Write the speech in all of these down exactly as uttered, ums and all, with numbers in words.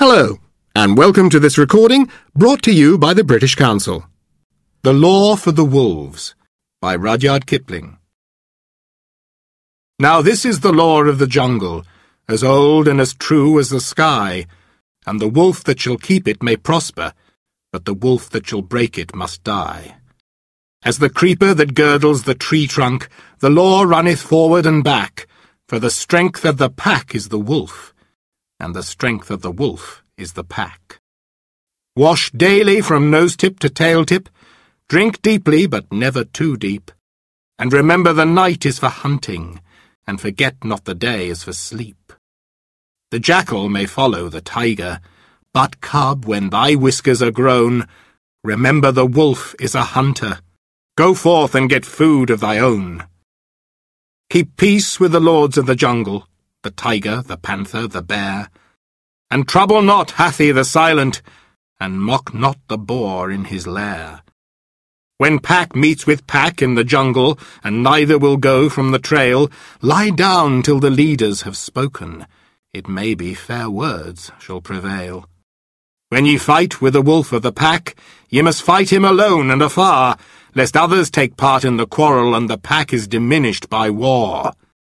Hello, and welcome to this recording brought to you by the British Council. The Law for the Wolves by Rudyard Kipling. Now this is the law of the jungle, as old and as true as the sky, and the wolf that shall keep it may prosper, but the wolf that shall break it must die. As the creeper that girdles the tree trunk, the law runneth forward and back, for the strength of the pack is the wolf, and the strength of the wolf is the pack. Wash daily from nose-tip to tail-tip, drink deeply but never too deep, and remember the night is for hunting, and forget not the day is for sleep. The jackal may follow the tiger, but, cub, when thy whiskers are grown, remember the wolf is a hunter. Go forth and get food of thy own. Keep peace with the lords of the jungle, the tiger, the panther, the bear, and trouble not Hathi the silent, and mock not the boar in his lair. When pack meets with pack in the jungle, and neither will go from the trail, lie down till the leaders have spoken. It may be fair words shall prevail. When ye fight with the wolf of the pack, ye must fight him alone and afar, lest others take part in the quarrel and the pack is diminished by war.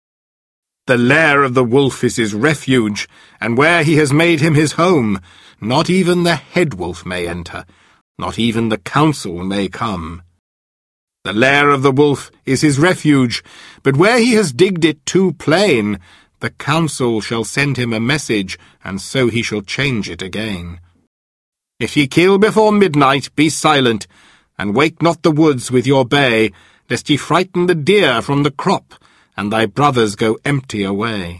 The lair of the wolf is his refuge, and where he has made him his home, not even the head wolf may enter, not even the council may come. The lair of the wolf is his refuge, but where he has digged it too plain, the council shall send him a message, and so he shall change it again. If ye kill before midnight, be silent, and wake not the woods with your bay, lest ye frighten the deer from the crop, and thy brothers go empty away.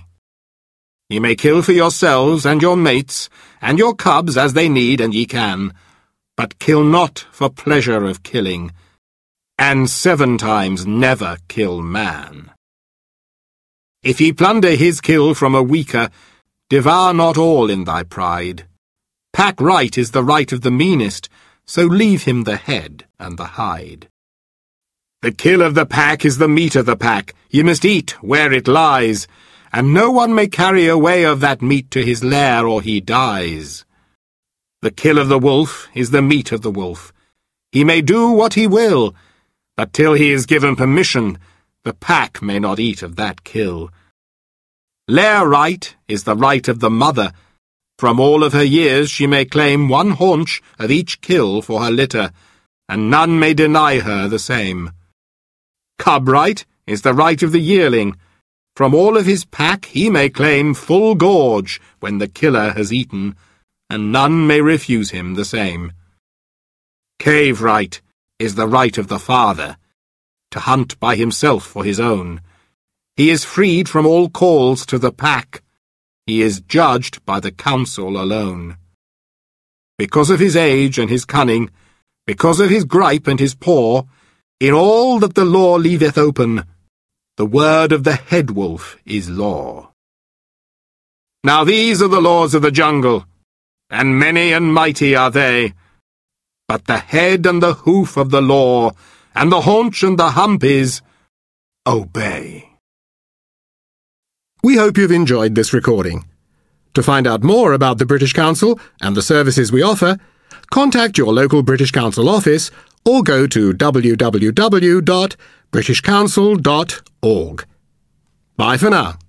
Ye may kill for yourselves and your mates, and your cubs as they need and ye can, but kill not for pleasure of killing, and seven times never kill man. If ye plunder his kill from a weaker, devour not all in thy pride. Pack right is the right of the meanest, so leave him the head and the hide. The kill of the pack is the meat of the pack, ye must eat where it lies, and no one may carry away of that meat to his lair or he dies. The kill of the wolf is the meat of the wolf. He may do what he will, but till he is given permission, the pack may not eat of that kill. Lair right is the right of the mother. From all of her years she may claim one haunch of each kill for her litter, and none may deny her the same. Cub right is the right of the yearling. From all of his pack he may claim full gorge when the killer has eaten, and none may refuse him the same. Cave right is the right of the father, to hunt by himself for his own. He is freed from all calls to the pack. He is judged by the council alone. Because of his age and his cunning, because of his gripe and his paw, in all that the law leaveth open, the word of the head wolf is law. Now these are the laws of the jungle, and many and mighty are they, but the head and the hoof of the law, and the haunch and the hump is, obey. We hope you've enjoyed this recording. To find out more about the British Council and the services we offer, contact your local British Council office or go to w w w dot british council dot org. Bye for now.